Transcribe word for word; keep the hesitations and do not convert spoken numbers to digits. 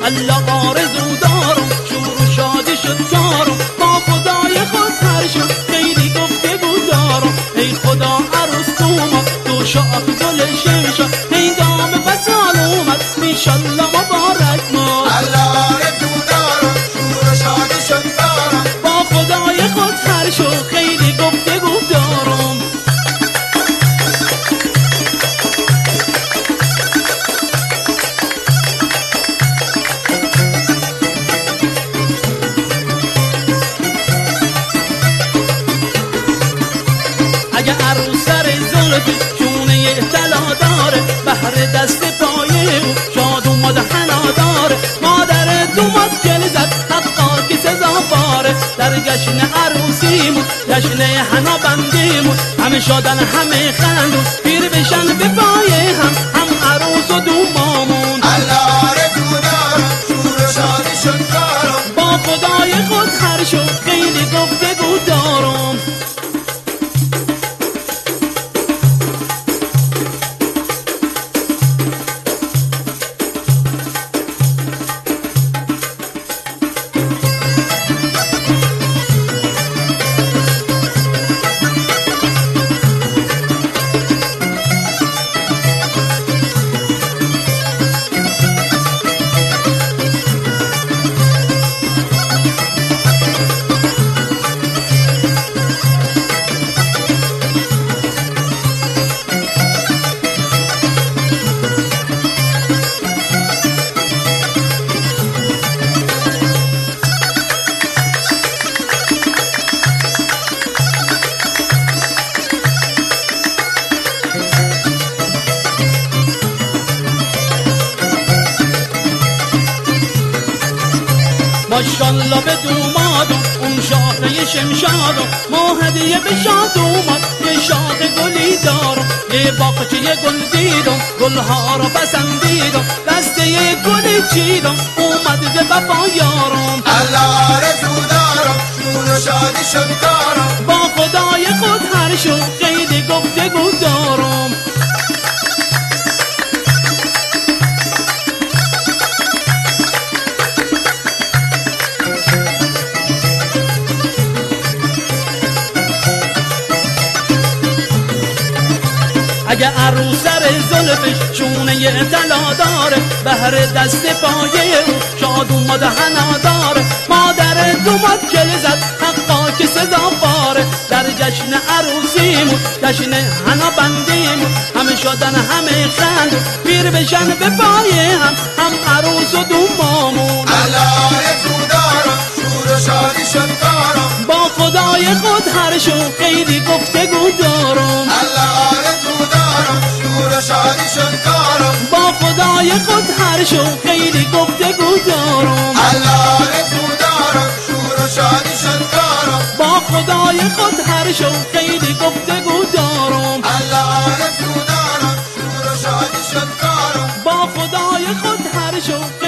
الله آرزو دارم شور و شادی شد کارم با خدای خود هر شد خیلی گفتگو دارم ای خدا عروس اومد دو شاخ گل شمشاد هنگام وصال اومد انشالله مبارک ما الله آرزو دارم شور و شادی شد کارم با خدای خود هر شد خیلی گفتگو دارم اگه عروس سر زلفی شونه طلا داره بهر دست پایه او شاد اومد حنا داره مادر دومات گل زد حقا که سزاواره در جشن عروسیمون جشن حنا بندیمون همه شادن همه خندون پیر بشن به پایه هم هم عروس و دومامون الله آرزو دارم شور و شادی شد کارم با خدای خود هر شد خیلی گفتگو دارم ماشالله به دومادم اون شاخه شمشادم ما هدیه به شاد اومد یه شاخ گلی دارم یه باغچه یه گل دیدم گلها را پسندیدم دسته یه گلی چیدم اومد به وفا یارم الله آرزو دارم شور و شادی شد کارم با خدای خود هر شو خیلی گفتگو دارم اگه عروس سر زلفش شونه یه طلا داره بهر دست پایه او شاد اومد حنا داره مادر دومات گل زد حقا که سزاواره در جشن عروسیمون جشن حنا بندیمون همه شادن همه خندون پیر بشن به پایه هم هم عروس و دومامون الله آرزو دارم شور و شادی شد کارم با خدای خود هر شو خیلی گفتگو دارم الله آرزو دارم شور و شادی شد کارم با خدای خود هر شو خیلی گفتگو دارم الله آرزو دارم شور و شادی شد کارم با خدای خود هر شو خیلی گفتگو دارم الله آرزو دارم شور و شادی شد کارم با خدای خود هر شو